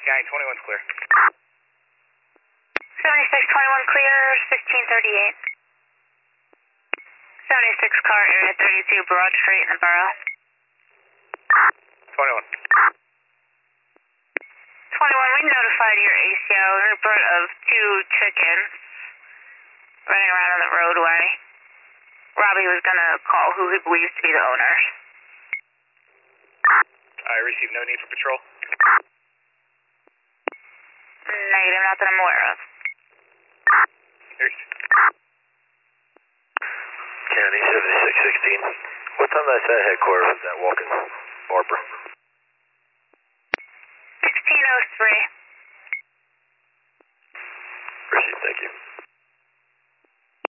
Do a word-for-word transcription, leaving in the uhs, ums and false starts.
County, twenty-one's clear. seventy-six twenty-one clear, sixteen thirty-eight. seventy-six car, area thirty-two, Broad Street in the borough. twenty-one. twenty-one, we notified your A C O, report of two chickens running around on the roadway. Robbie was going to call who he believes to be the owners. I received no need for patrol. Negative, not that I'm aware of. Here's County seventy-six sixteen. What time did I say headquarters was that walking Barbara? sixteen oh three. Received, thank you.